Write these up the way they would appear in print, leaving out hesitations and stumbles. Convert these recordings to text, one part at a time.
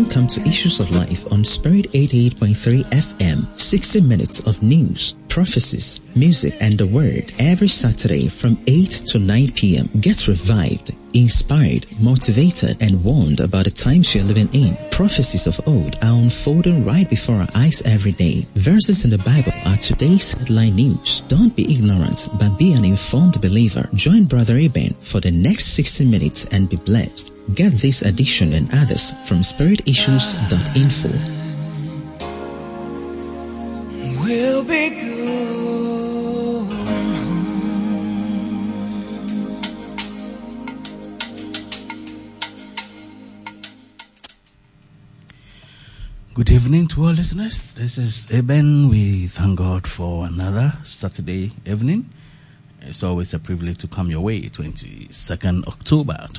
Welcome to Issues of Life on Spirit 88.3 FM. 60 minutes of news, prophecies, music, and the word every Saturday from 8 to 9 p.m. Get revived, inspired, motivated, and warned about the times you're living in. Prophecies of old are unfolding right before our eyes every day. Verses in the Bible are today's headline news. Don't be ignorant, but be an informed believer. Join Brother Eben for the next 60 minutes and be blessed. Get this edition and others from spiritissues.info. We'll be good. Good evening to all listeners. This is Eben. We thank God for another Saturday evening. It's always a privilege to come your way. 22nd October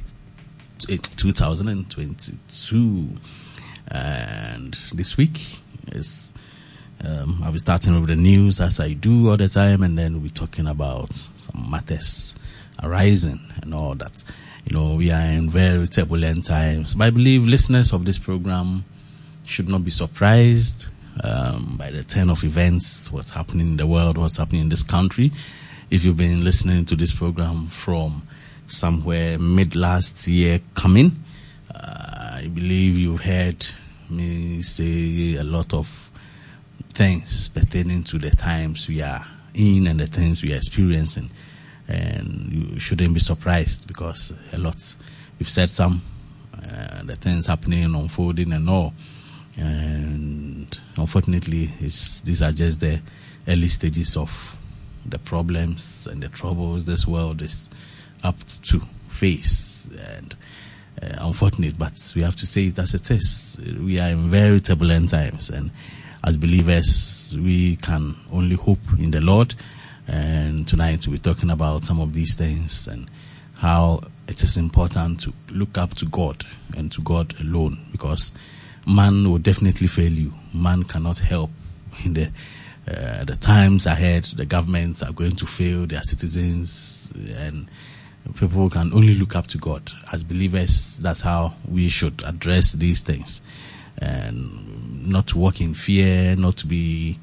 2022. And this week is I'll be starting with the news as I do all the time, and then we'll be talking about some matters arising and all that. You know, we are in very turbulent times, but I believe listeners of this program should not be surprised by the turn of events, what's happening in the world, what's happening in this country. If you've been listening to this program from somewhere mid last year coming, I believe you've heard me say a lot of things pertaining to the times we are in and the things we are experiencing, and you shouldn't be surprised because a lot we've said some the things happening, unfolding and all, and unfortunately these are just the early stages of the problems and the troubles this world is up to face. And unfortunate, but we have to say it as it is. We are in very turbulent times, and as believers, we can only hope in the Lord. And tonight we're talking about some of these things and how it is important to look up to God and to God alone, because man will definitely fail you. Man cannot help in the times ahead. The governments are going to fail their citizens, and people can only look up to God. As believers, that's how we should address these things, and not to walk in fear, not to be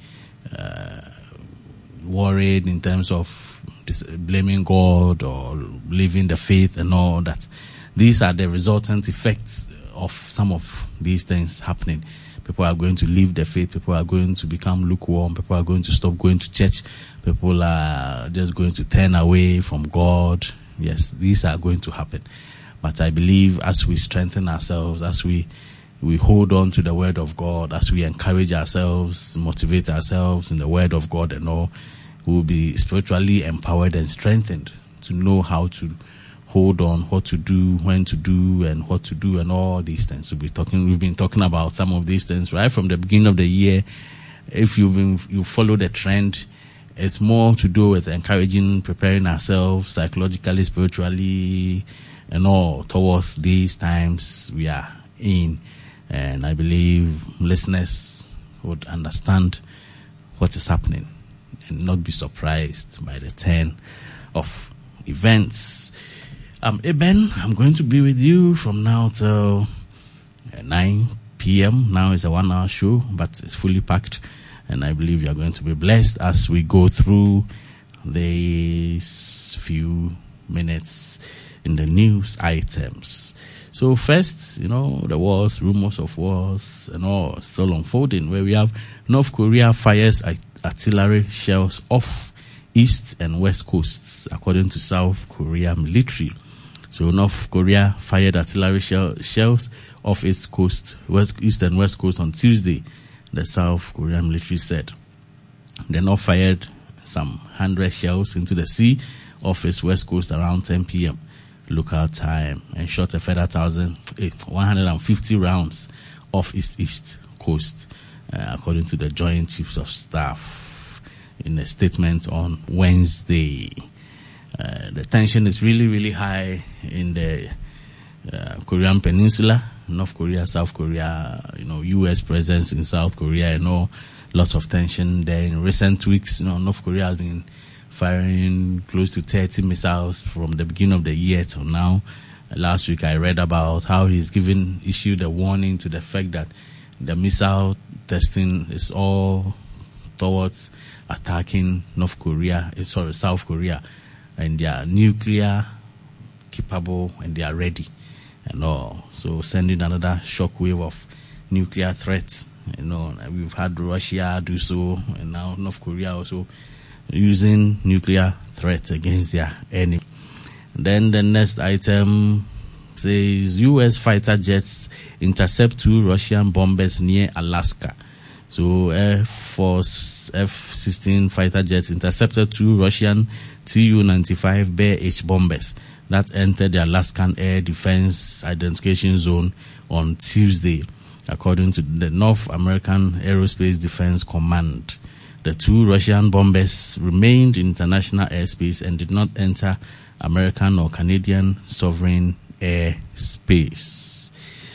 worried in terms of blaming God or leaving the faith and all that. These are the resultant effects of some of these things happening. People are going to leave the faith. People are going to become lukewarm. People are going to stop going to church. People are just going to turn away from God. Yes, these are going to happen. But I believe as we strengthen ourselves, as we hold on to the word of God, as we encourage ourselves, motivate ourselves in the word of God and all, we will be spiritually empowered and strengthened to know how to hold on, what to do, when to do, and what to do, and all these things. We've been talking about some of these things right from the beginning of the year. If you follow the trend, it's more to do with encouraging, preparing ourselves psychologically, spiritually, and all towards these times we are in. And I believe listeners would understand what is happening and not be surprised by the turn of events. I'm Eben. I'm going to be with you from now till 9 p.m. Now it's a 1-hour show, but it's fully packed. And I believe you're going to be blessed as we go through these few minutes in the news items. So first, the wars, rumors of wars and all still unfolding, where we have North Korea fires artillery shells off east and west coasts, according to South Korea military. So North Korea fired artillery shells off its coast, east and west coast on Tuesday, the South Korean military said. The North fired some 100 shells into the sea off its west coast around 10 p.m. local time, and shot a further 150 rounds off its east coast, according to the Joint Chiefs of Staff in a statement on Wednesday. The tension is really, really high in the Korean Peninsula, North Korea, South Korea, U.S. presence in South Korea, lots of tension there. In recent weeks, North Korea has been firing close to 30 missiles from the beginning of the year till now. Last week I read about how he's issued a warning to the fact that the missile testing is all towards attacking South Korea, and they are nuclear capable and they are ready and all. So sending another shockwave of nuclear threats. We've had Russia do so, and now North Korea also using nuclear threats against their enemy. Then the next item says U.S. fighter jets intercept 2 Russian bombers near Alaska. So Air Force F-16 fighter jets intercepted 2 Russian Tu-95 Bear-H bombers that entered the Alaskan Air Defense Identification Zone on Tuesday, according to the North American Aerospace Defense Command. The 2 Russian bombers remained in international airspace and did not enter American or Canadian sovereign airspace.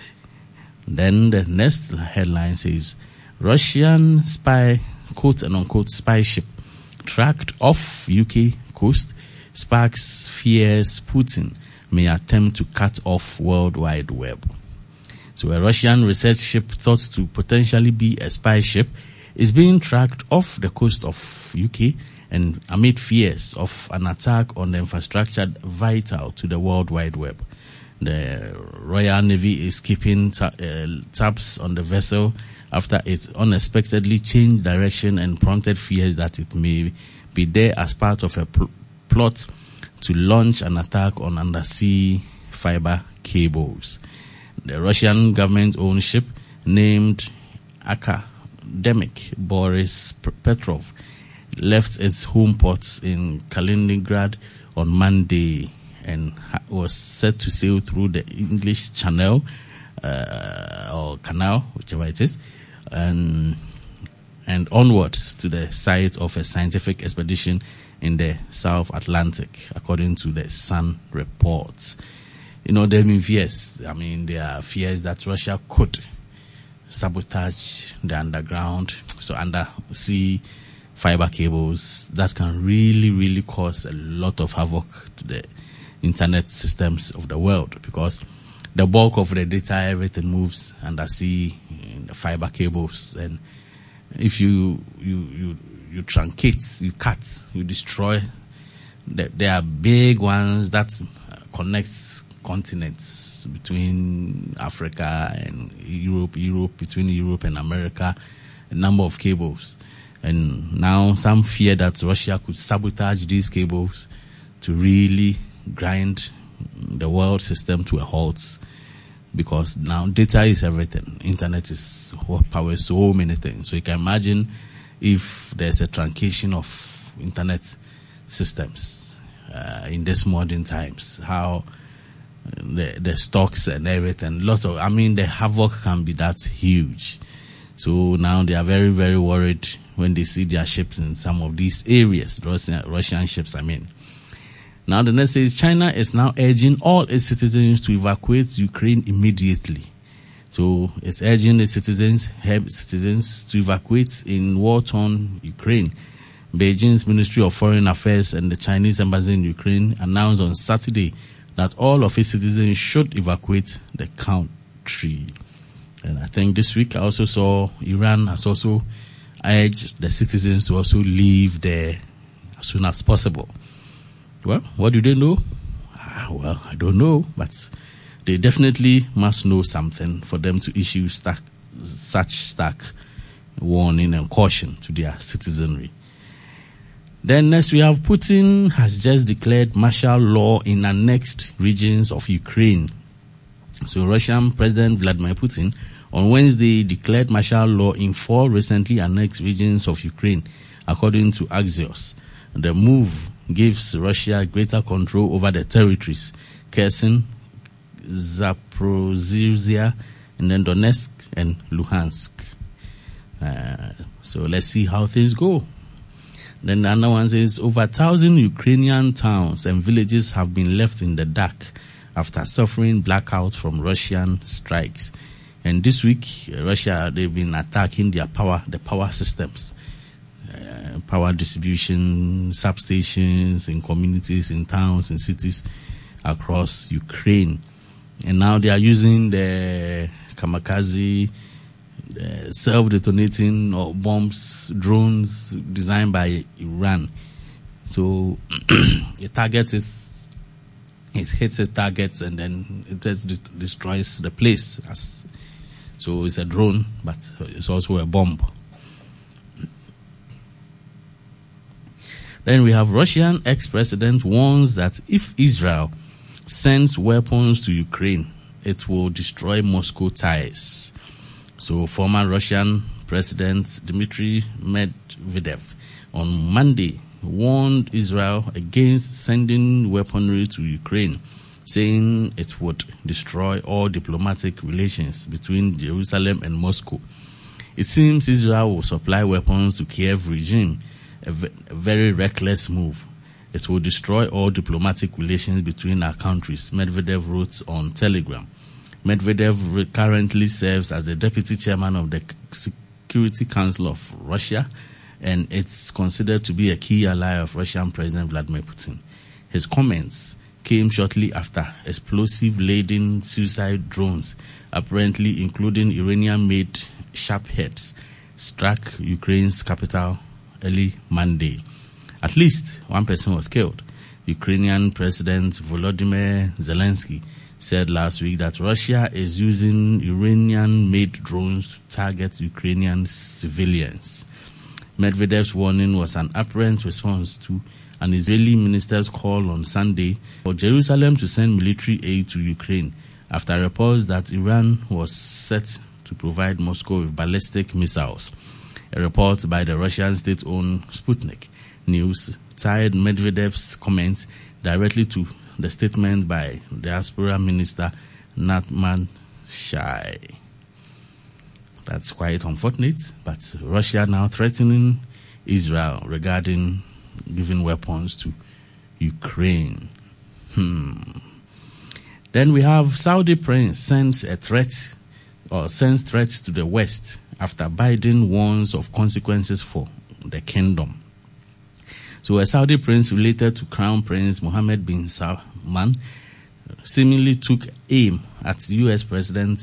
Then the next headline says, Russian spy, quote and unquote, spy ship tracked off UK coast sparks fears Putin may attempt to cut off World Wide Web. So a Russian research ship thought to potentially be a spy ship is being tracked off the coast of UK and amid fears of an attack on the infrastructure vital to the World Wide Web. The Royal Navy is keeping tabs on the vessel after it unexpectedly changed direction and prompted fears that it may be there as part of a plot to launch an attack on undersea fiber cables. The Russian government-owned ship named Academic Boris Petrov left its home port in Kaliningrad on Monday and was set to sail through the English Channel or Canal, whichever it is, and onwards to the site of a scientific expedition in the South Atlantic, according to the Sun report. There have been fears. There are fears that Russia could sabotage the underground, so undersea fiber cables that can really, really cause a lot of havoc to the internet systems of the world, because the bulk of the data, everything moves undersea in the fiber cables, and if you truncate, you cut, you destroy, there are big ones that connects continents between Africa and Europe between Europe and America, a number of cables. And now some fear that Russia could sabotage these cables to really grind the world system to a halt, because now data is everything. Internet is what powers so many things. So you can imagine if there's a truncation of internet systems in these modern times, how the stocks and everything, the havoc can be that huge. So now they are very, very worried when they see their ships in some of these areas, Russian ships, Now the next says China is now urging all its citizens to evacuate Ukraine immediately. So it's urging its citizens to evacuate in war-torn Ukraine. Beijing's Ministry of Foreign Affairs and the Chinese Embassy in Ukraine announced on Saturday that all of its citizens should evacuate the country. And I think this week I also saw Iran has also urged the citizens to also leave there as soon as possible. Well, what do they know? Well, I don't know, but they definitely must know something for them to issue such stark warning and caution to their citizenry. Then next we have Putin has just declared martial law in annexed regions of Ukraine. So Russian President Vladimir Putin on Wednesday declared martial law in 4 recently annexed regions of Ukraine, according to Axios. The move gives Russia greater control over the territories, Kherson, Zaporizhzhia, and then Donetsk and Luhansk. So let's see how things go. Then the other one says over 1,000 Ukrainian towns and villages have been left in the dark after suffering blackouts from Russian strikes. And this week, Russia, they've been attacking the power systems, power distribution, substations in communities, in towns, in cities across Ukraine. And now they are using the kamikaze, self-detonating or bombs, drones designed by Iran. So it hits its targets and then it just destroys the place. So it's a drone, but it's also a bomb. Then we have Russian ex-president warns that if Israel sends weapons to Ukraine, it will destroy Moscow ties. So former Russian President Dmitry Medvedev on Monday warned Israel against sending weaponry to Ukraine, saying it would destroy all diplomatic relations between Jerusalem and Moscow. It seems Israel will supply weapons to Kiev regime, a very reckless move. It will destroy all diplomatic relations between our countries, Medvedev wrote on Telegram. Medvedev currently serves as the deputy chairman of the Security Council of Russia, and it's considered to be a key ally of Russian President Vladimir Putin. His comments came shortly after explosive-laden suicide drones, apparently including Iranian-made Sharpheads, struck Ukraine's capital early Monday. At least one person was killed. Ukrainian President Volodymyr Zelensky said last week that Russia is using Iranian-made drones to target Ukrainian civilians. Medvedev's warning was an apparent response to an Israeli minister's call on Sunday for Jerusalem to send military aid to Ukraine after reports that Iran was set to provide Moscow with ballistic missiles. A report by the Russian state-owned Sputnik News tied Medvedev's comments directly to the statement by Diaspora Minister Natman Shai. That's quite unfortunate, but Russia now threatening Israel regarding giving weapons to Ukraine. Then we have Saudi prince sends threats to the West after Biden warns of consequences for the kingdom. So a Saudi prince related to Crown Prince Mohammed bin Salman seemingly took aim at U.S. President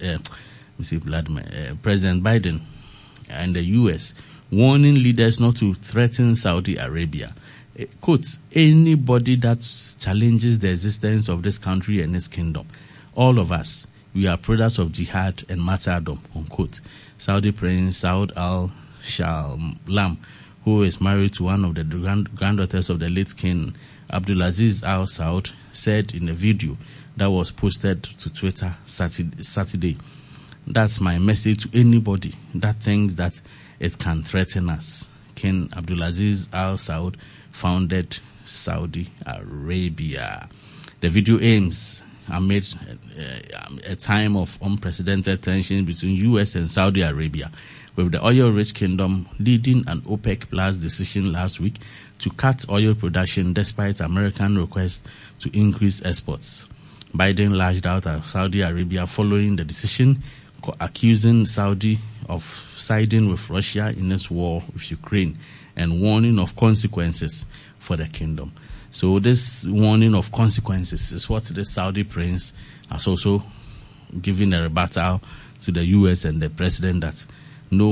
President Biden and the U.S., warning leaders not to threaten Saudi Arabia. Quote, anybody that challenges the existence of this country and its kingdom, all of us, we are products of jihad and martyrdom, unquote. Saudi Prince Saud al-Shalam, who is married to one of the granddaughters of the late King Abdulaziz Al Saud, said in a video that was posted to Twitter Saturday, that's my message to anybody that thinks that it can threaten us. King Abdulaziz Al Saud founded Saudi Arabia. The video aims amid a time of unprecedented tension between U.S. and Saudi Arabia, with the oil-rich kingdom leading an OPEC Plus decision last week to cut oil production despite American requests to increase exports. Biden lashed out at Saudi Arabia following the decision, accusing Saudi of siding with Russia in its war with Ukraine and warning of consequences for the kingdom. So this warning of consequences is what the Saudi prince has also given a rebuttal to the U.S. and the president that no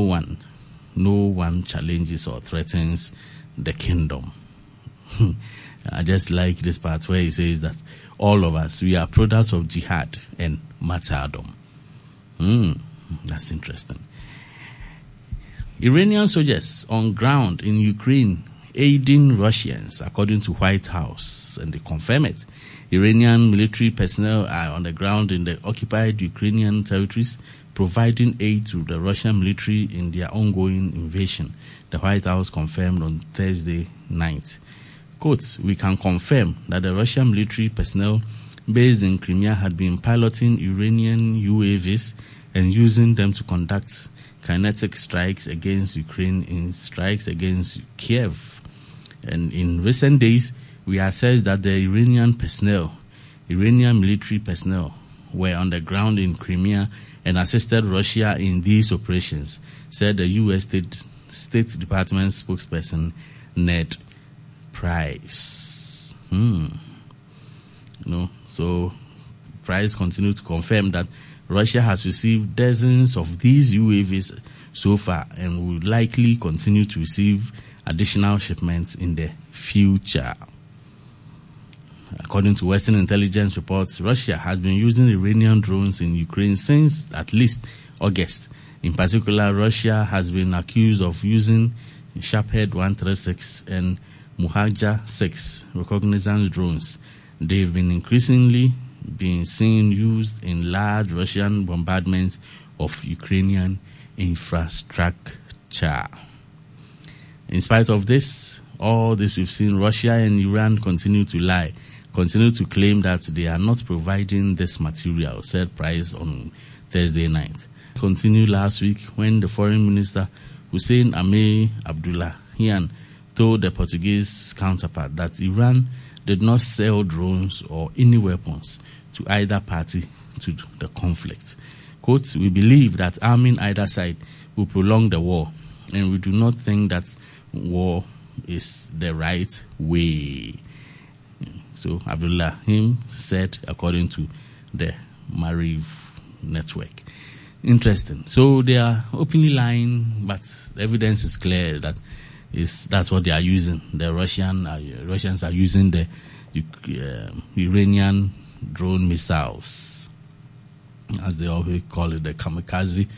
one challenges or threatens the kingdom. I just like this part where he says that all of us, we are products of jihad and martyrdom. That's interesting. Iranian soldiers on ground in Ukraine aiding Russians, according to White House, and they confirm it. Iranian military personnel are on the ground in the occupied Ukrainian territories, providing aid to the Russian military in their ongoing invasion, the White House confirmed on Thursday night. Quote, we can confirm that the Russian military personnel based in Crimea had been piloting Iranian UAVs and using them to conduct kinetic strikes against Ukraine in strikes against Kiev. And in recent days, we assessed that the Iranian military personnel were on the ground in Crimea and assisted Russia in these operations, said the U.S. State Department spokesperson Ned Price. So Price continued to confirm that Russia has received dozens of these UAVs so far and will likely continue to receive additional shipments in the future. According to Western intelligence reports, Russia has been using Iranian drones in Ukraine since at least August. In particular, Russia has been accused of using Shahed 136 and Muhaja 6 reconnaissance drones. They've been increasingly being seen used in large Russian bombardments of Ukrainian infrastructure. In spite of this, all this we've seen, Russia and Iran continue to lie, continue to claim that they are not providing this material, said Price on Thursday night. Continued last week when the foreign minister Hussein Amir Abdullahian told the Portuguese counterpart that Iran did not sell drones or any weapons to either party to the conflict. Quote, "We believe that arming either side will prolong the war, and we do not think that war is the right way." So Abdullahian said, according to the Mariv network. Interesting. So they are openly lying, but the evidence is clear that that's what they are using. The Russians are using the Iranian drone missiles, as they always call it, the kamikaze,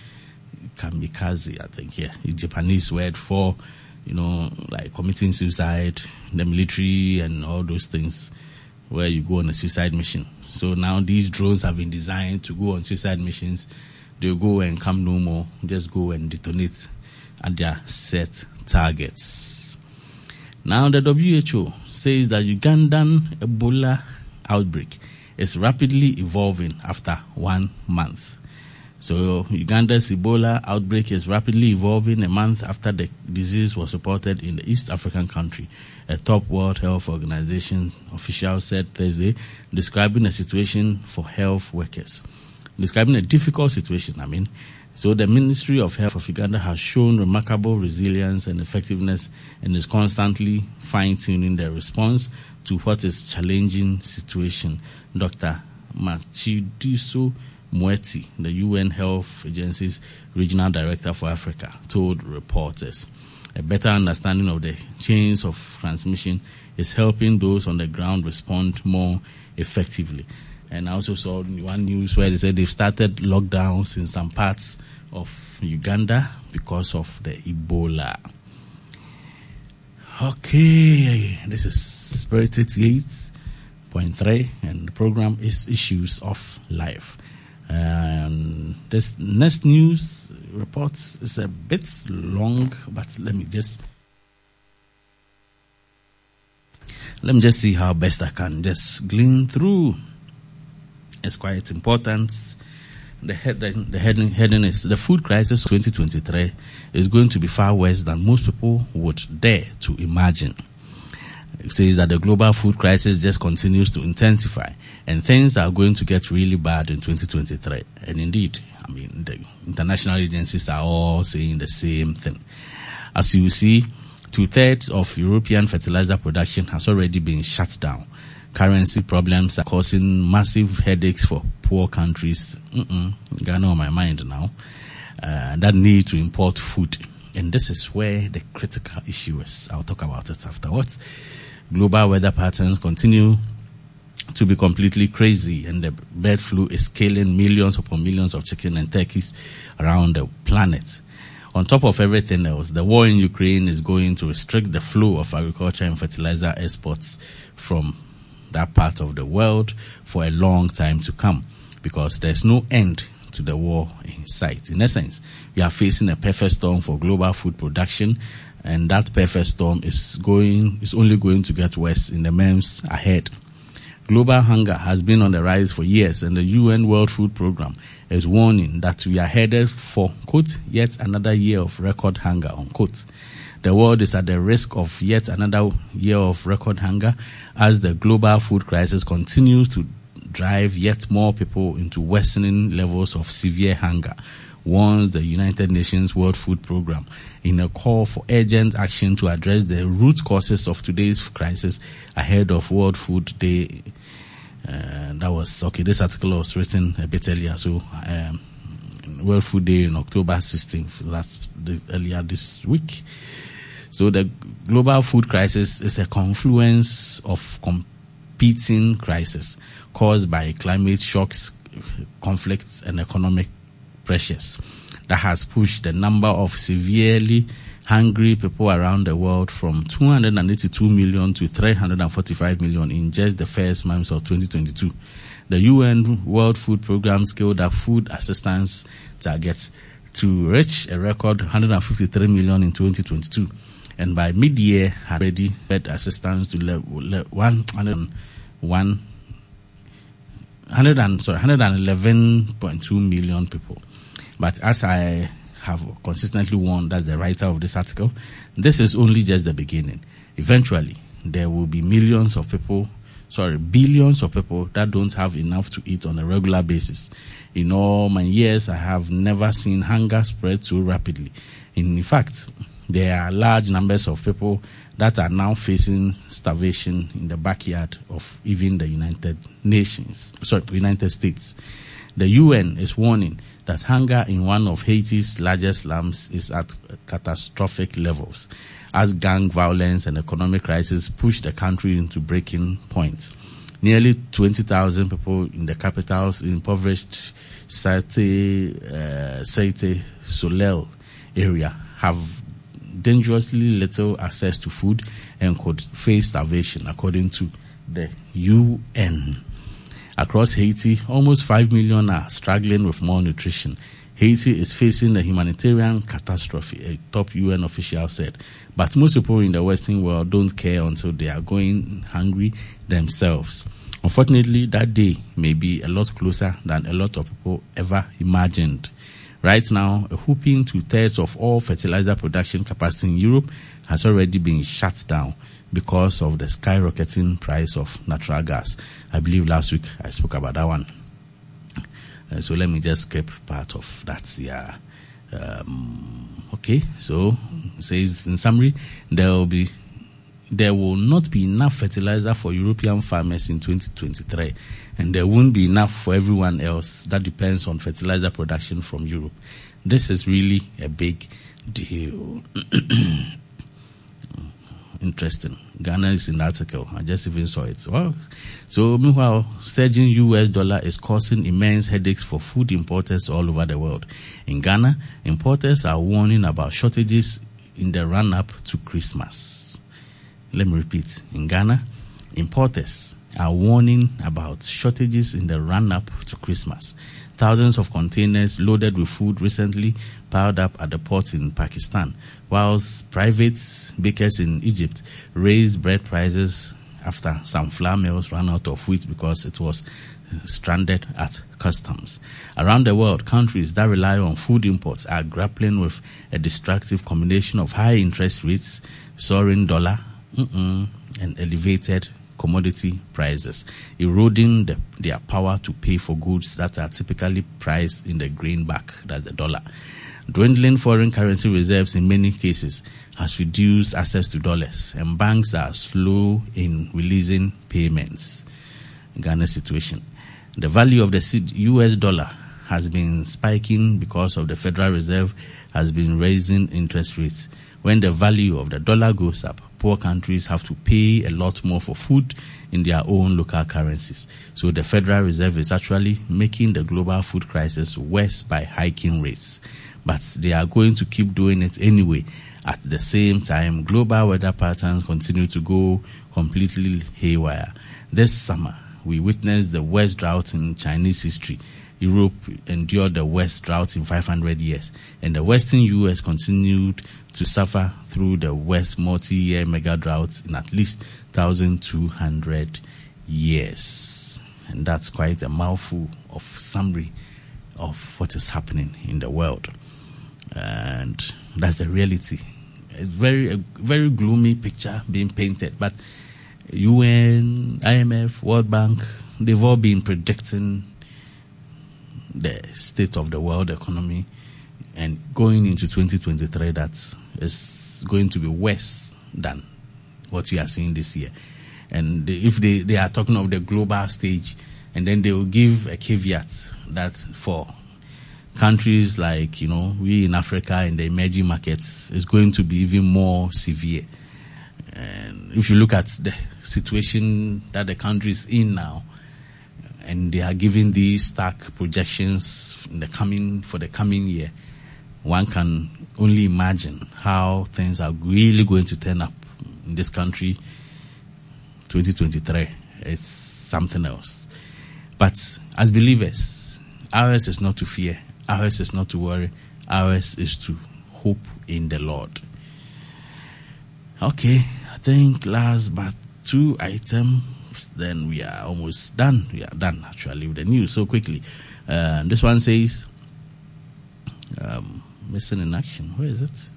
I think, yeah, the Japanese word for, like committing suicide, the military and all those things, where you go on a suicide mission. So now these drones have been designed to go on suicide missions. They'll go and come no more, just go and detonate at their set targets. Now the WHO says that Ugandan Ebola outbreak is rapidly evolving after 1 month. So Uganda's Ebola outbreak is rapidly evolving a month after the disease was reported in the East African country, a top World Health Organization official said Thursday, describing a situation for health workers. Describing a difficult situation, So the Ministry of Health of Uganda has shown remarkable resilience and effectiveness and is constantly fine-tuning their response to what is challenging situation. Dr. Matshidiso Moeti, the UN Health Agency's Regional Director for Africa, told reporters. A better understanding of the chains of transmission is helping those on the ground respond more effectively. And I also saw one news where they said they've started lockdowns in some parts of Uganda because of the Ebola. Okay, this is Spirit 88.3 and the program is Issues of Life. And this next news report is a bit long, but let me just see how best I can just glean through. It's quite important. The heading is the food crisis of 2023 is going to be far worse than most people would dare to imagine. It says that the global food crisis just continues to intensify and things are going to get really bad in 2023. And indeed, the international agencies are all saying the same thing. As you see, 2/3 of European fertilizer production has already been shut down. Currency problems are causing massive headaches for poor countries. Ghana on my mind now. That need to import food. And this is where the critical issue is. I'll talk about it afterwards. Global weather patterns continue to be completely crazy, and the bird flu is killing millions upon millions of chicken and turkeys around the planet. On top of everything else, the war in Ukraine is going to restrict the flow of agriculture and fertilizer exports from that part of the world for a long time to come, because there's no end to the war in sight. In essence, we are facing a perfect storm for global food production, and that perfect storm is only going to get worse in the months ahead. Global hunger has been on the rise for years, and the UN World Food Programme is warning that we are headed for, quote, yet another year of record hunger, unquote. The world is at the risk of yet another year of record hunger as the global food crisis continues to drive yet more people into worsening levels of severe hunger, warns the United Nations World Food Programme in a call for urgent action to address the root causes of today's crisis ahead of World Food Day That was, okay, this article was written a bit earlier. So, World Food Day on October 16th, earlier this week. So the global food crisis is a confluence of competing crises caused by climate shocks, conflicts, and economic pressures that has pushed the number of severely hungry people around the world from 282 million to 345 million in just the first months of 2022. The UN World Food Programme scaled up food assistance targets to reach a record 153 million in 2022. And by mid-year, had already fed assistance to 111.2 million people. But as I have consistently warned, as the writer of this article, this is only just the beginning. Eventually, there will be billions of people that don't have enough to eat on a regular basis. In all my years, I have never seen hunger spread so rapidly. In fact, there are large numbers of people that are now facing starvation in the backyard of even the United States. The UN is warning that hunger in one of Haiti's largest slums is at catastrophic levels, as gang violence and economic crisis push the country into breaking point. Nearly 20,000 people in the capital's impoverished Cité Soleil area have dangerously little access to food and could face starvation, according to the UN. Across Haiti, almost 5 million are struggling with malnutrition. Haiti is facing a humanitarian catastrophe, a top UN official said. But most people in the Western world don't care until they are going hungry themselves. Unfortunately, that day may be a lot closer than a lot of people ever imagined. Right now, a whopping 2/3 of all fertilizer production capacity in Europe has already been shut down because of the skyrocketing price of natural gas. I believe last week I spoke about that one. So let me just skip part of that. Yeah. Okay. So it says in summary, there will not be enough fertilizer for European farmers in 2023, and there won't be enough for everyone else that depends on fertilizer production from Europe. This is really a big deal. Interesting. Ghana is in the article. I just even saw it. Well, so meanwhile, surging US dollar is causing immense headaches for food importers all over the world. In Ghana, importers are warning about shortages in the run-up to Christmas. Let me repeat. In Ghana, importers are warning about shortages in the run-up to Christmas. Thousands of containers loaded with food recently piled up at the ports in Pakistan, whilst private bakers in Egypt raised bread prices after some flour mills ran out of wheat because it was stranded at customs. Around the world, countries that rely on food imports are grappling with a destructive combination of high interest rates, soaring dollar, and elevated commodity prices, eroding their power to pay for goods that are typically priced in the greenback, that's the dollar. Dwindling foreign currency reserves in many cases has reduced access to dollars, and banks are slow in releasing payments. Ghana's situation. The value of the US dollar has been spiking because of the Federal Reserve has been raising interest rates. When the value of the dollar goes up, poor countries have to pay a lot more for food in their own local currencies. So the Federal Reserve is actually making the global food crisis worse by hiking rates. But they are going to keep doing it anyway. At the same time, global weather patterns continue to go completely haywire. This summer, we witnessed the worst drought in Chinese history. Europe endured the worst drought in 500 years, and the western U.S. continued to suffer through the worst multi-year mega droughts in at least 1,200 years. And that's quite a mouthful of summary of what is happening in the world. And that's the reality. It's a very gloomy picture being painted, but UN, IMF, World Bank, they've all been predicting the state of the world economy and going into 2023 that is going to be worse than what we are seeing this year. And if they are talking of the global stage, and then they will give a caveat that for countries like, we in Africa in the emerging markets, it's going to be even more severe. And if you look at the situation that the country is in now, and they are giving these stark projections for the coming year, one can only imagine how things are really going to turn up in this country. 2023, it's something else. But as believers, ours is not to fear, ours is not to worry, ours is to hope in the Lord. Okay, I think last but 2 items, then we are almost done. We are done actually with the news so quickly. This one says, missing in action. Where is it?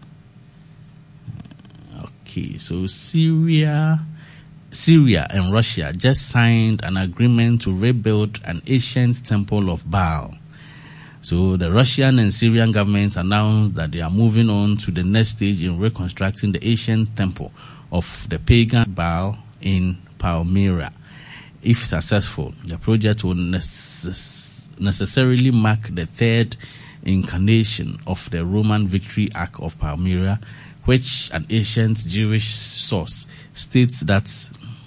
Okay, so Syria and Russia just signed an agreement to rebuild an ancient temple of Baal. So the Russian and Syrian governments announced that they are moving on to the next stage in reconstructing the ancient temple of the pagan Baal in Palmyra. If successful, the project will necessarily mark the third incarnation of the Roman victory ark of Palmyra, which an ancient Jewish source states that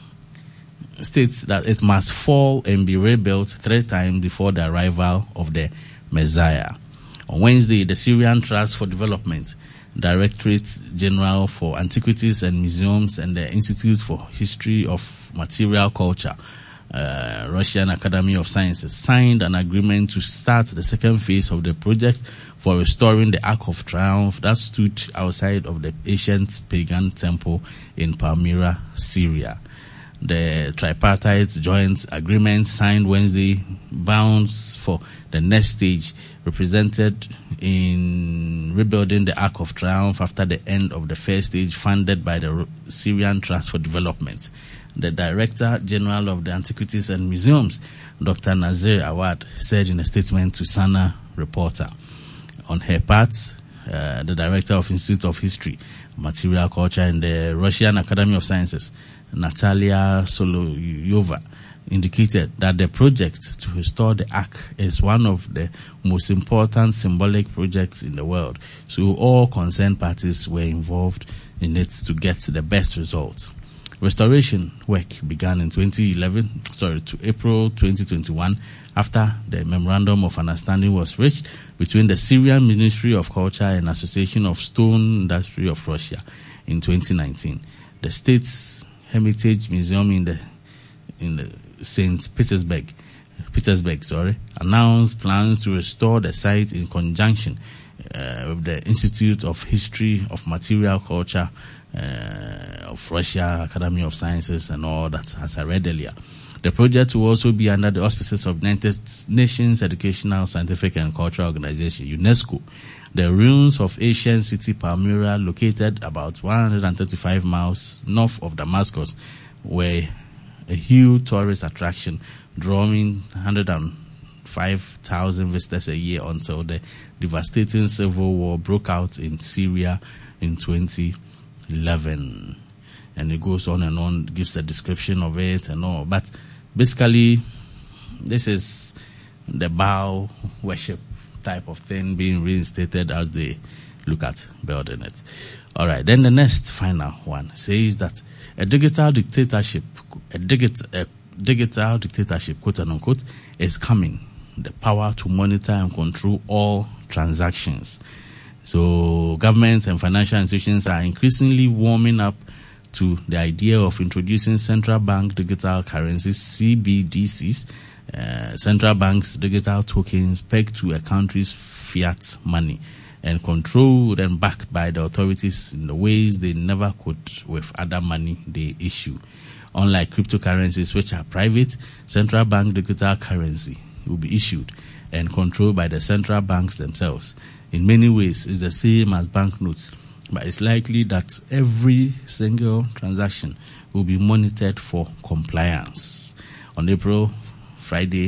it must fall and be rebuilt 3 times before the arrival of the Messiah. On Wednesday, the Syrian Trust for Development, Directorate General for Antiquities and Museums, and the Institute for History of Material Culture, Russian Academy of Sciences, signed an agreement to start the second phase of the project for restoring the Ark of Triumph that stood outside of the ancient pagan temple in Palmyra, Syria. The tripartite joint agreement signed Wednesday bounds for the next stage, represented in rebuilding the Ark of Triumph after the end of the first stage, funded by the Syrian Trust for Development. The Director General of the Antiquities and Museums, Dr. Nazir Awad, said in a statement to Sana Reporter. On her part, the Director of Institute of History, Material Culture, and the Russian Academy of Sciences, Natalia Solovyova, indicated that the project to restore the Ark is one of the most important symbolic projects in the world. So all concerned parties were involved in it to get the best results. Restoration work began in to April 2021 after the Memorandum of Understanding was reached between the Syrian Ministry of Culture and Association of Stone Industry of Russia in 2019. The State's Hermitage Museum in the St. Petersburg, announced plans to restore the site in conjunction with the Institute of History of Material Culture of Russia, Academy of Sciences, and all that, as I read earlier. The project will also be under the auspices of United Nations Educational, Scientific, and Cultural Organization, UNESCO. The ruins of ancient city Palmyra, located about 135 miles north of Damascus, were a huge tourist attraction, drawing 105,000 visitors a year until the devastating civil war broke out in Syria in 2011. And it goes on and on, gives a description of it and all. But basically, this is the Baal worship type of thing being reinstated as they look at building it. All right, then the next final one says that a digital dictatorship, quote unquote, is coming. The power to monitor and control all transactions. So governments and financial institutions are increasingly warming up to the idea of introducing central bank digital currencies, CBDCs, central banks digital tokens pegged to a country's fiat money and controlled and backed by the authorities in the ways they never could with other money they issue. Unlike cryptocurrencies, which are private, central bank digital currency will be issued and controlled by the central banks themselves. In many ways, it's the same as banknotes, but it's likely that every single transaction will be monitored for compliance. On Friday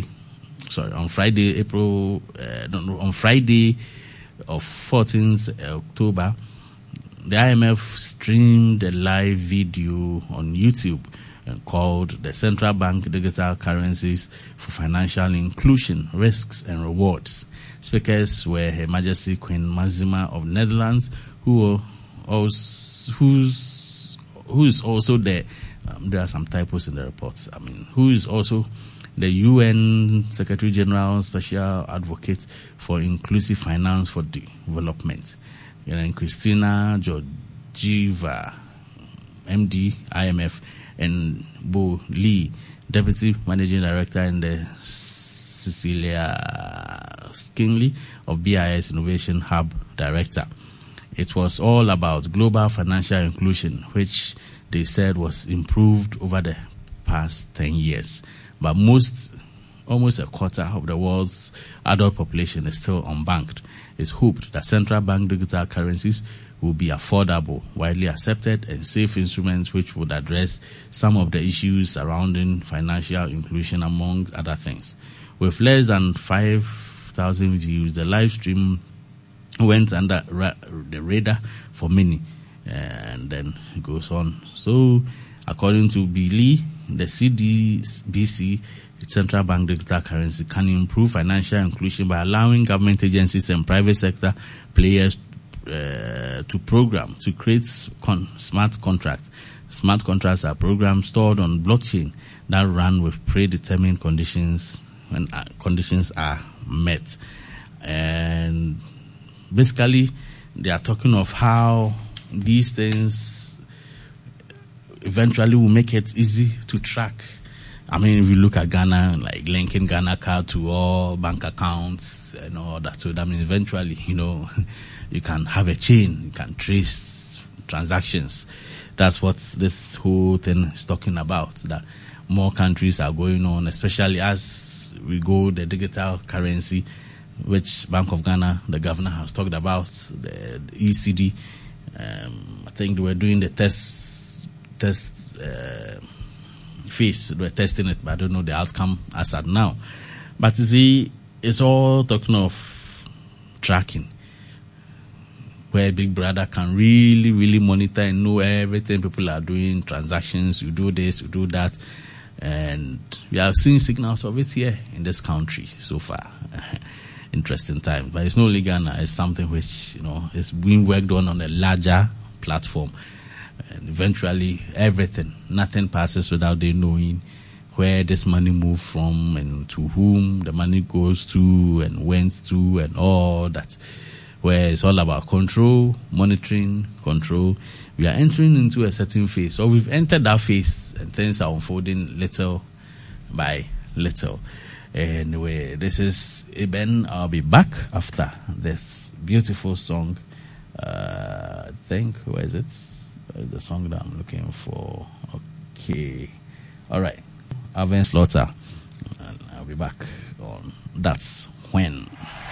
of 14th October, the IMF streamed a live video on YouTube and called the Central Bank Digital Currencies for Financial Inclusion, Risks and Rewards. Speakers were Her Majesty Queen Maxima of Netherlands, who is also there are some typos in the reports. Who is also the UN Secretary General Special Advocate for Inclusive Finance for Development, and Christina Georgieva, MD, IMF, and Bo Lee, Deputy Managing Director, and Cecilia Skinley of BIS Innovation Hub Director. It was all about global financial inclusion, which they said was improved over the past 10 years. But almost a quarter of the world's adult population is still unbanked. It's hoped that central bank digital currencies will be affordable, widely accepted, and safe instruments which would address some of the issues surrounding financial inclusion, among other things. With less than 5,000 views, the live stream went under the radar for many, and then it goes on. So, according to Billy, the CDBC, central bank digital currency, can improve financial inclusion by allowing government agencies and private sector players to program, to create smart contracts. Smart contracts are programs stored on blockchain that run with predetermined conditions when conditions are met. And basically, they are talking of how these things eventually will make it easy to track. If you look at Ghana, like linking Ghana card to all bank accounts and all that. So that means eventually, you can have a chain, you can trace transactions. That's what this whole thing is talking about, that more countries are going on, especially as we go the digital currency, which Bank of Ghana, the governor, has talked about, the ECD. I think they were doing the test phase. They were testing it, but I don't know the outcome as at now. But you see, it's all talking of tracking, where Big Brother can really, really monitor and know everything people are doing, transactions, you do this, you do that. And we have seen signals of it here in this country so far. Interesting time. But it's not only Ghana, it's something which, is being worked on a larger platform. And eventually, nothing passes without they knowing where this money moved from and to whom the money goes to and went to and all that. Where it's all about control, monitoring, control. We are entering into a certain phase, or we've entered that phase, and things are unfolding little by little. Anyway, this is Eben. I'll be back after this beautiful song. I think, where is it? Where's the song that I'm looking for? Okay. All right. Alvin Slaughter. And I'll be back on That's When.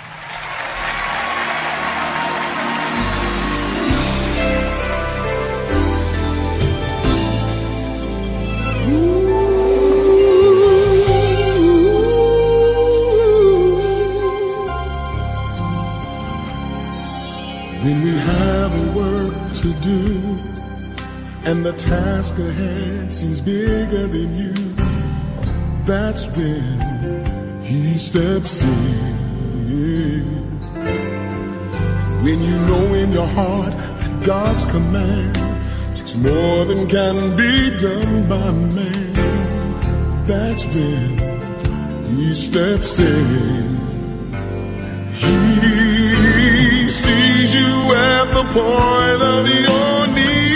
When we have a work to do and the task ahead seems bigger than you, that's when he steps in. When you know in your heart that God's command takes more than can be done by man, that's when he steps in. He sees you at the point of your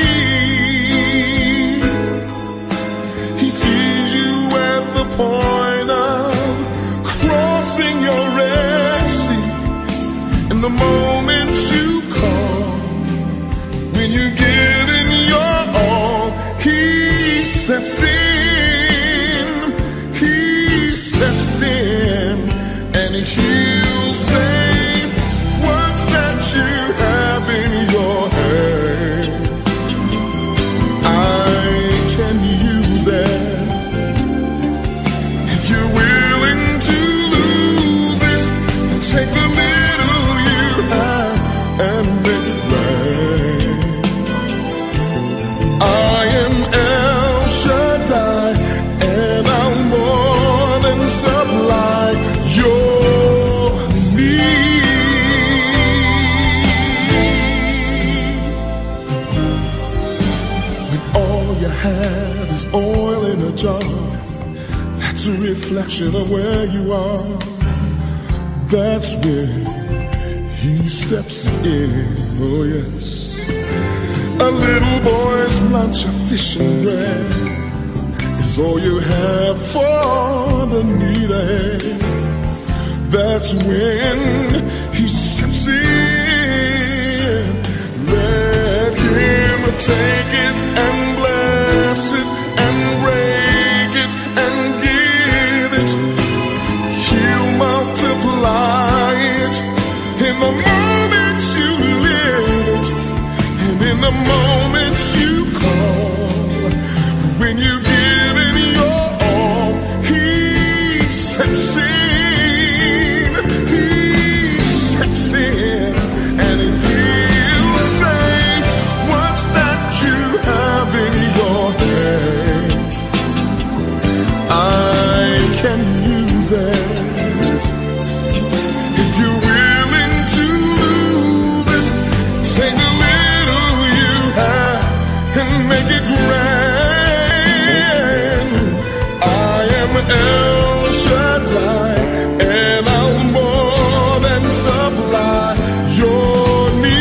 need. He sees you at the point of crossing your Red Sea. And the moment you call, when you give in your all, he steps in. He steps in, and he'll say words that you have in your hand. I can use it if you're willing to lose it and take the little you have and make it right. I am El Shaddai. jar. That's a reflection of where you are. That's when he steps in. Oh yes. A little boy's lunch of fish and bread is all you have for the need ahead. That's when he steps in. Let him take it and bless it and break it and give it. He'll multiply it in the moment you live it, and in the moment you call. When you give it your all, he steps in. He steps in, and he'll say, what's that you have in your hand? I can use it. If you're willing to lose it, take the little you have and make it grand. I am El Shaddai, and I'll more than supply your need.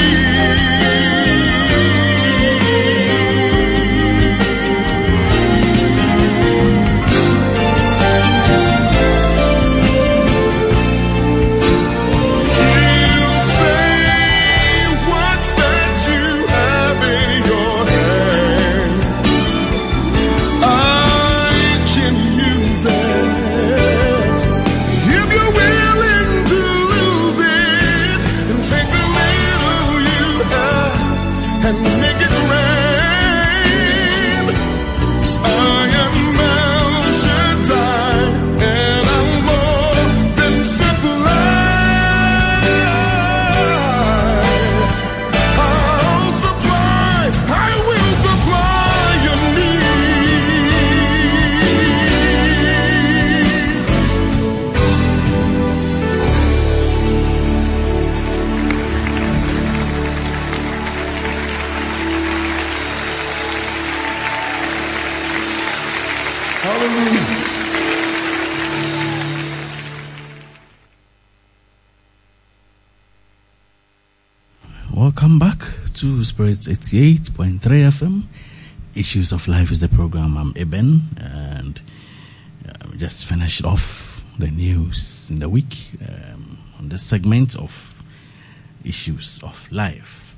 He'll say, what's that you have in your hand? I can use it. If you're willing to lose it, and take the little you have and make it grand. I am El Shaddai, and I'm more than supply. I'll supply, I will supply your Hallelujah. Welcome back to Spirit 88.3 FM. Issues of Life is the program. I'm Eben, and we just finished off the news in the week on the segment of Issues of Life.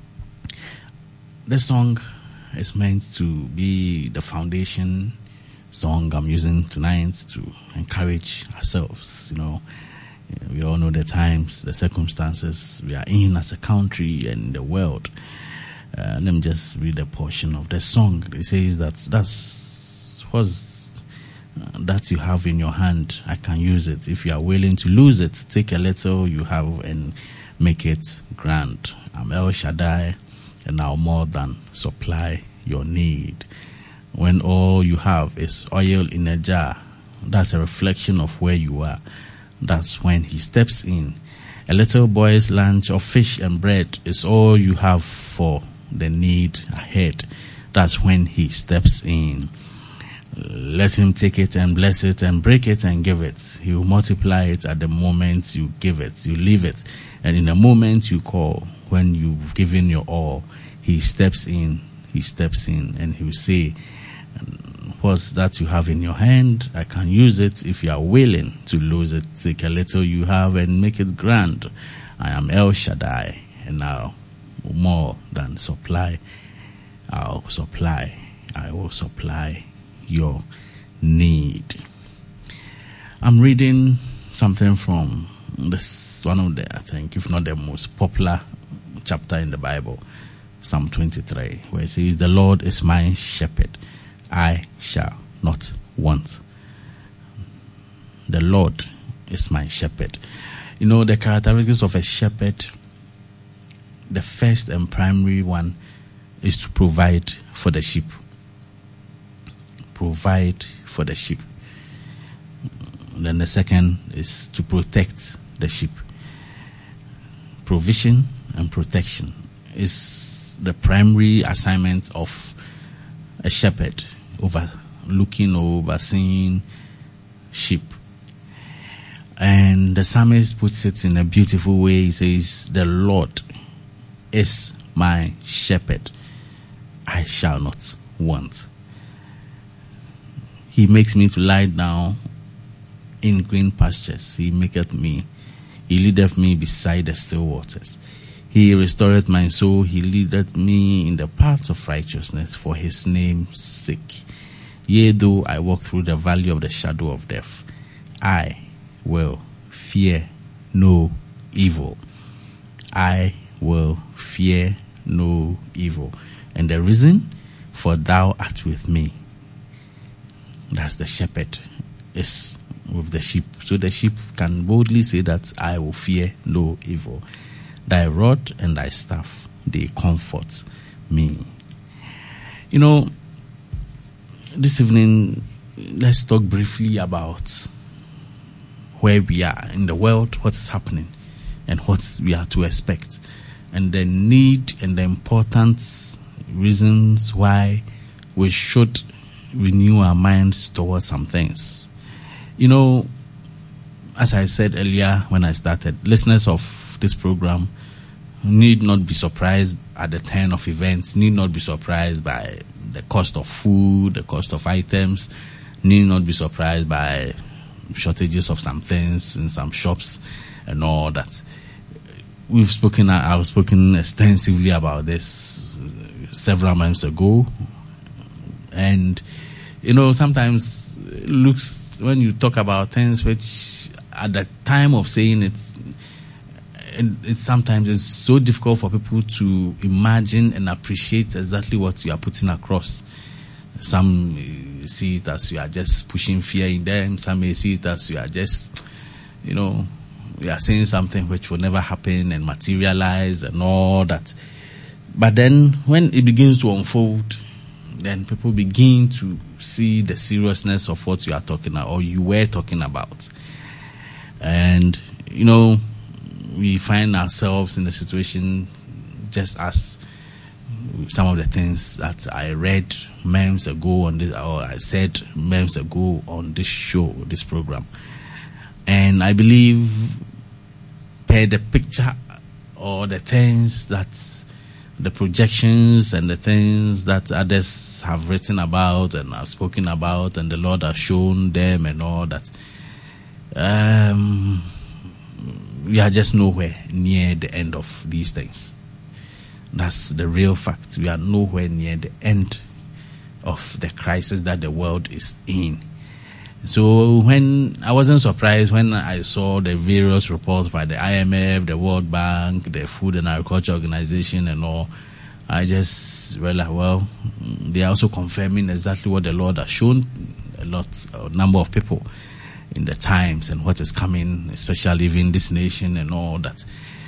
This song is meant to be the foundation song I'm using tonight to encourage ourselves. You know, we all know the times, the circumstances we are in as a country and the world. Let me just read a portion of the song. It says that's what's that you have in your hand. I can use it. If you are willing to lose it, take a little you have and make it grand. I'm El Shaddai, and I'll more than supply your need. When all you have is oil in a jar, that's a reflection of where you are. That's when he steps in. A little boy's lunch of fish and bread is all you have for the need ahead. That's when he steps in. Let him take it and bless it and break it and give it. He will multiply it at the moment you give it, you leave it. And in the moment you call, when you've given your all, he steps in, and he will say, what's that you have in your hand? I can use it. If you are willing to lose it, take a little you have and make it grand. I am El Shaddai, and I'll more than supply. I will supply your need. I'm reading something from this one of the, I think, if not the most popular chapter in the Bible, Psalm 23, where it says, the Lord is my shepherd, I shall not want. The Lord is my shepherd. You know, the characteristics of a shepherd, the first and primary one is to provide for the sheep. Provide for the sheep. Then the second is to protect the sheep. Provision and protection is the primary assignment of a shepherd over looking over, seeing sheep. And the psalmist puts it in a beautiful way. He says, the Lord is my shepherd. I shall not want. He makes me to lie down in green pastures. He leadeth me beside the still waters. He restoreth my soul. He leadeth me in the paths of righteousness for his name's sake. Yea, though I walk through the valley of the shadow of death, I will fear no evil. I will fear no evil. And the reason? For thou art with me. That's the shepherd is with the sheep. So the sheep can boldly say that I will fear no evil. Thy rod and thy staff, they comfort me. You know, this evening, let's talk briefly about where we are in the world, what is happening, and what we are to expect, and the need and the important reasons why we should renew our minds towards some things. You know, as I said earlier when I started, listeners of this program need not be surprised at the turn of events, need not be surprised by the cost of food, the cost of items, need not be surprised by shortages of some things in some shops and all that. I've spoken extensively about this several months ago. And, you know, sometimes it looks, when you talk about things which at the time of saying it's sometimes it's so difficult for people to imagine and appreciate exactly what you are putting across. Some see it as you are just pushing fear in them. Some may see it as you are just, you know, we are saying something which will never happen and materialize and all that. But then when it begins to unfold, then people begin to see the seriousness of what you are talking about or you were talking about. And, you know, we find ourselves in a situation just as some of the things that I read months ago on this, or I said months ago on this show, this program. And I believe per the picture or the things that the projections and the things that others have written about and have spoken about and the Lord has shown them and all that, we are just nowhere near the end of these things. That's the real fact. We are nowhere near the end of the crisis that the world is in. So when I wasn't surprised when I saw the various reports by the IMF, the World Bank, the Food and Agriculture Organization and all, I just realized, well, they are also confirming exactly what the Lord has shown a number of people in the times and what is coming, especially in this nation and all that.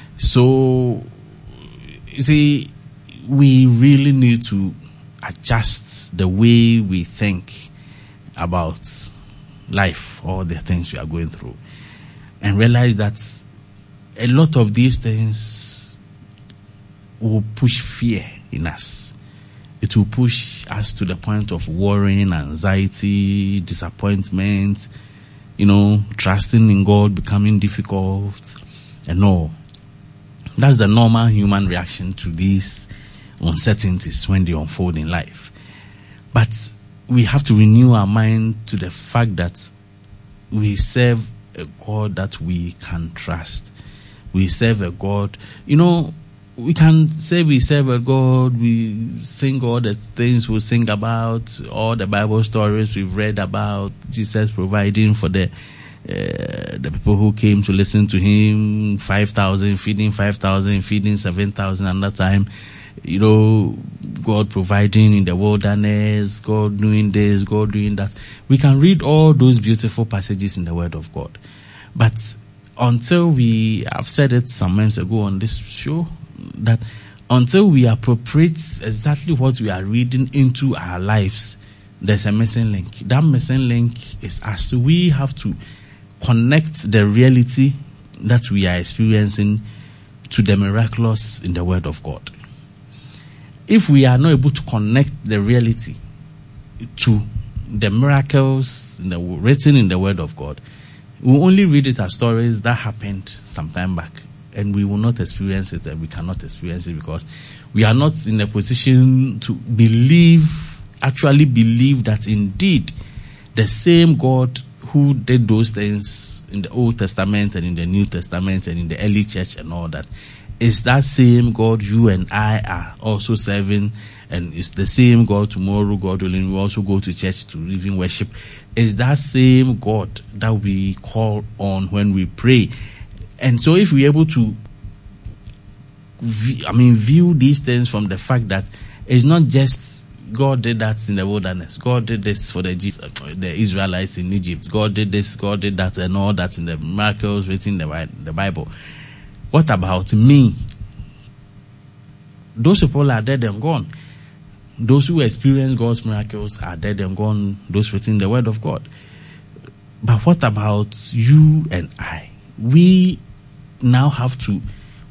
So, you see, we really need to adjust the way we think about life or the things we are going through and realize that a lot of these things will push fear in us. It will push us to the point of worrying, anxiety, disappointment, you know, trusting in God becoming difficult and all. That's the normal human reaction to these uncertainties when they unfold in life. But we have to renew our mind to the fact that we serve a God that we can trust. We serve a God, you know, we can say we serve a God, we sing all the things we sing about, all the Bible stories we've read about, Jesus providing for the people who came to listen to him, 5,000, feeding 5,000, feeding 7,000 at that time. You know, God providing in the wilderness, God doing this, God doing that. We can read all those beautiful passages in the Word of God. But until I've said it some months ago on this show, that until we appropriate exactly what we are reading into our lives, there's a missing link. That missing link is as we have to connect the reality that we are experiencing to the miraculous in the Word of God. If we are not able to connect the reality to the miracles written in the Word of God, we only read it as stories that happened some time back, and we will not experience it, and we cannot experience it because we are not in a position to actually believe that indeed the same God who did those things in the Old Testament and in the New Testament and in the early church and all that is that same God you and I are also serving, and it's the same God tomorrow, God willing, we also go to church to even worship. Is that same God that we call on when we pray. And so if we're able to view these things from the fact that it's not just God did that in the wilderness, God did this for the Israelites in Egypt, God did this, God did that, and all that in the miracles written in the Bible. What about me? Those people are dead and gone. Those who experience God's miracles are dead and gone, those written in the Word of God. But what about you and I? We now have to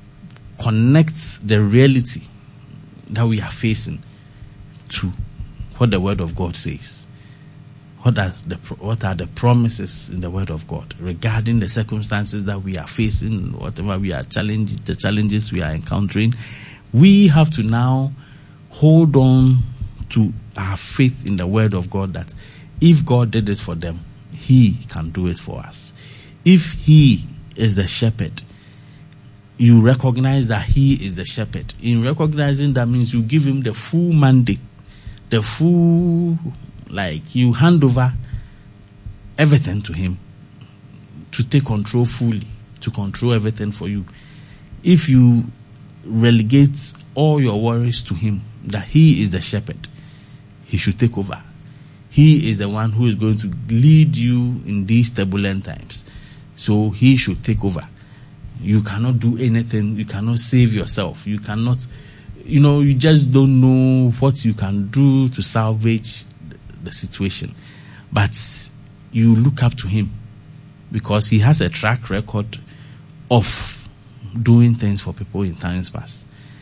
connect the reality that we are facing to what the Word of God says. What are the promises in the Word of God regarding the circumstances that we are facing, whatever we are the challenges we are encountering? We have to now hold on to our faith in the Word of God that if God did it for them, He can do it for us. If He is the shepherd, you recognize that He is the shepherd. In recognizing that means you give Him the full mandate, the full, you hand over everything to Him to take control fully, to control everything for you. If you relegate all your worries to Him, that He is the shepherd, He should take over. He is the one who is going to lead you in these turbulent times. So He should take over. You cannot do anything. You cannot save yourself. You cannot, you just don't know what you can do to salvage the situation. But you look up to Him because He has a track record of doing things for people in times past.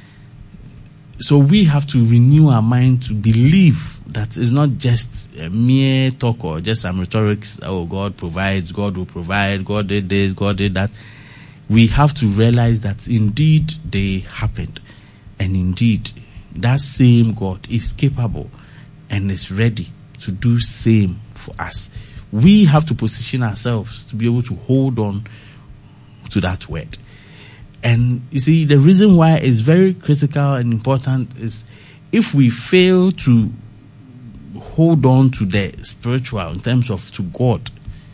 So we have to renew our mind to believe that it's not just a mere talk or just some rhetorics. Oh, God provides, God will provide, God did this, God did that. We have to realize that indeed they happened. And indeed, that same God is capable and is ready to do same for us. We have to position ourselves to be able to hold on to that word. And you see, the reason why it's very critical and important is if we fail to hold on to the spiritual in terms of to God,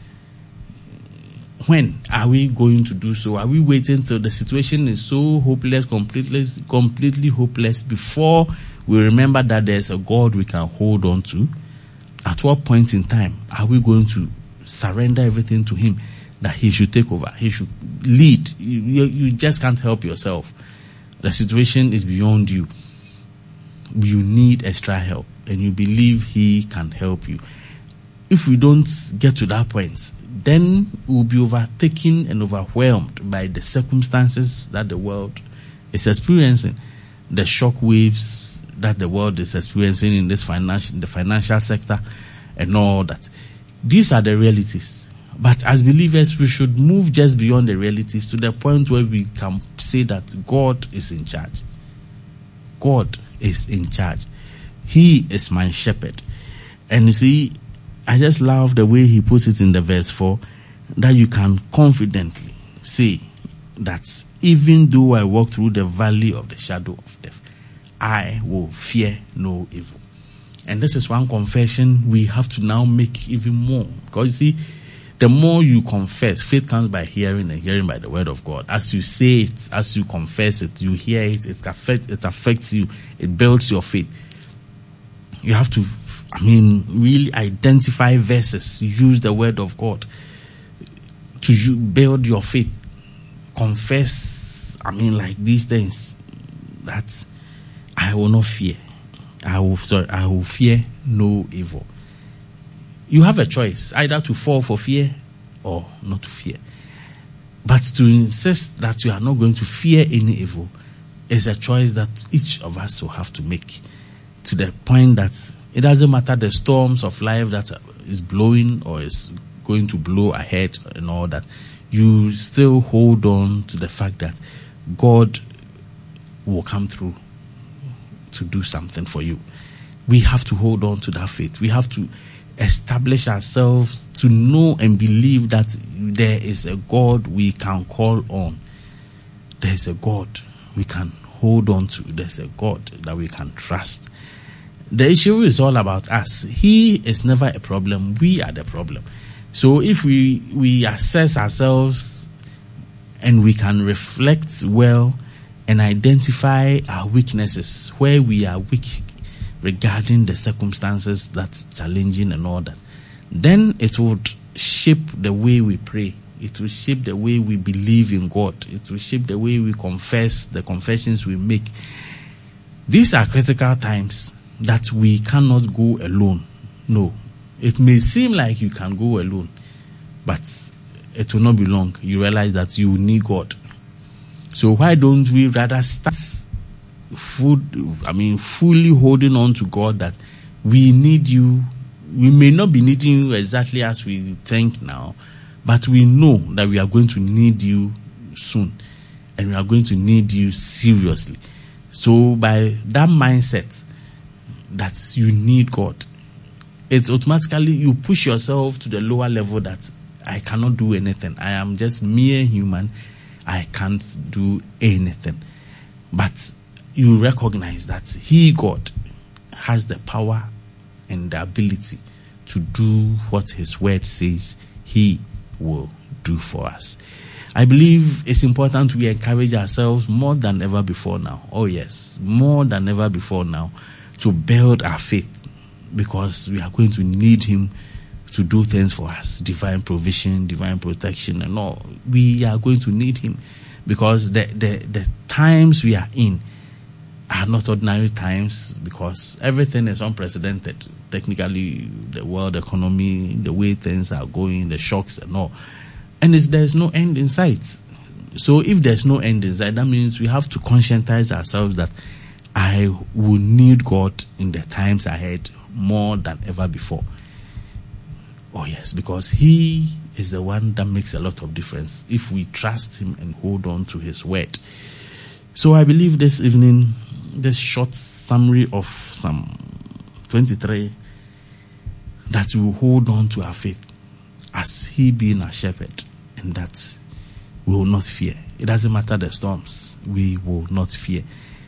when are we going to do so? Are we waiting till the situation is so hopeless, completely hopeless, before we remember that there's a God we can hold on to? At what point in time are we going to surrender everything to Him, that He should take over, He should lead? You just can't help yourself. The situation is beyond you. You need extra help, and you believe He can help you. If we don't get to that point, then we'll be overtaken and overwhelmed by the circumstances that the world is experiencing, the shock waves that the world is experiencing in the financial sector and all that. These are the realities. But as believers, we should move just beyond the realities to the point where we can say that God is in charge. God is in charge. He is my shepherd. And you see, I just love the way he puts it in the verse 4, that you can confidently say that even though I walk through the valley of the shadow of death, I will fear no evil. And this is one confession we have to now make even more. Because you see, the more you confess, faith comes by hearing and hearing by the word of God. As you say it, as you confess it, you hear it, it affects you, it builds your faith. You have to, really identify verses, use the word of God to build your faith. Confess, like these things, that I will not fear. I will fear no evil. You have a choice, either to fall for fear or not to fear. But to insist that you are not going to fear any evil is a choice that each of us will have to make, to the point that It doesn't matter the storms of life that is blowing or is going to blow ahead and all that. You still hold on to the fact that God will come through to do something for you. We have to hold on to that faith. We have to establish ourselves to know and believe that there is a God we can call on. There is a God we can hold on to. There's a God that we can trust. The issue is all about us. He is never a problem. We are the problem. So if we assess ourselves and we can reflect well and identify our weaknesses, where we are weak regarding the circumstances that's challenging and all that, then it would shape the way we pray. It will shape the way we believe in God. It will shape the way we confess, the confessions we make. These are critical times that we cannot go alone. No. It may seem like you can go alone, but it will not be long. You realize that you need God. So why don't we rather start fully holding on to God, that we need you. We may not be needing you exactly as we think now, but we know that we are going to need you soon, and we are going to need you seriously. So by that mindset that you need God, it's automatically you push yourself to the lower level that I cannot do anything. I am just mere human. I can't do anything. But you recognize that He, God, has the power and the ability to do what His word says He will do for us. I believe it's important we encourage ourselves more than ever before now. Oh yes, more than ever before now, to build our faith, because we are going to need Him to do things for us. Divine provision, divine protection and all. We are going to need Him, because the times we are in are not ordinary times, because everything is unprecedented. Technically, the world economy, the way things are going, the shocks and all. And there's no end in sight. So if there's no end in sight, that means we have to conscientize ourselves that I will need God in the times ahead more than ever before. Oh yes, because He is the one that makes a lot of difference if we trust Him and hold on to His word. So I believe this evening, this short summary of Psalm 23, that we will hold on to our faith as He being our shepherd, and that we will not fear. It doesn't matter the storms, we will not fear.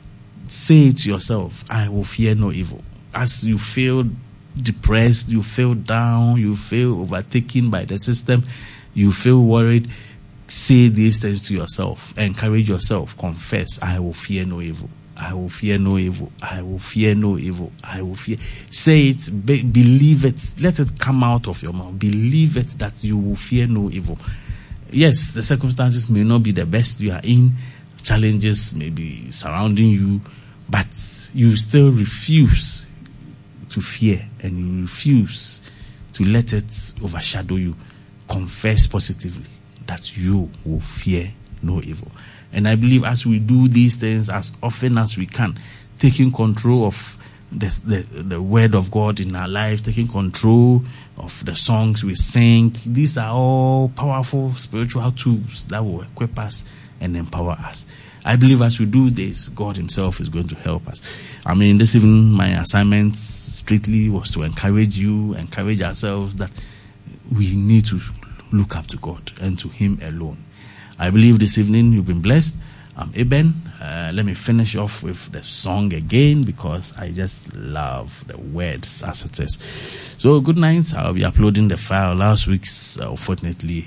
Say it to yourself, I will fear no evil. As you feel depressed, you feel down, you feel overtaken by the system, you feel worried, say these things to yourself. Encourage yourself. Confess, I will fear no evil. I will fear no evil. I will fear no evil. I will fear. Say it, believe it. Let it come out of your mouth. Believe it that you will fear no evil. Yes, the circumstances may not be the best you are in. Challenges may be surrounding you, but you still refuse to fear, and you refuse to let it overshadow you. Confess positively that you will fear no evil. And I believe as we do these things as often as we can, taking control of the word of God in our lives, taking control of the songs we sing, these are all powerful spiritual tools that will equip us and empower us. I believe as we do this, God Himself is going to help us. This evening, my assignment strictly was to encourage you, encourage ourselves that we need to look up to God and to Him alone. I believe this evening you've been blessed. I'm Eben. Let me finish off with the song again, because I just love the words as it is. So good night. I'll be uploading the file. Last week's, unfortunately,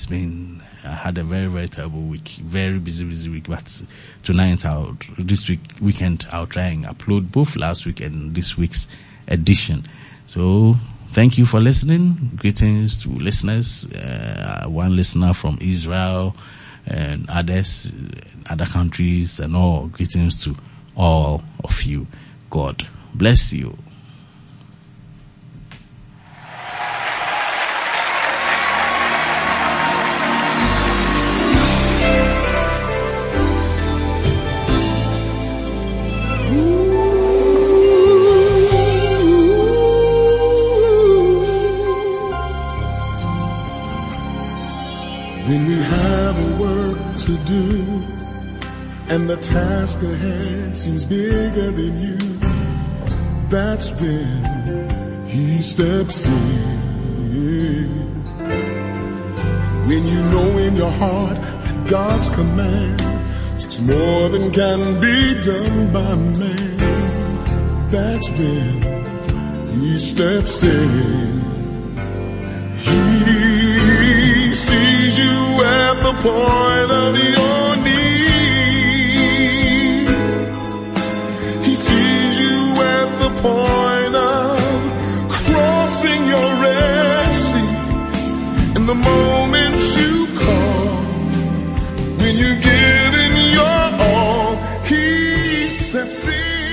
I had a very, very terrible week. Very busy week. But tonight, weekend, I'll try and upload both last week and this week's edition. So thank you for listening. Greetings to listeners. One listener from Israel and others, other countries and all. Greetings to all of you. God bless you. When we have a work to do and the task ahead seems bigger than you, that's when he steps in. When you know in your heart that God's command takes more than can be done by man, that's when he steps in. He sees you at the point of your need. He sees you at the point of crossing your Red Sea. And the moment you call, when you give him your all, he steps in.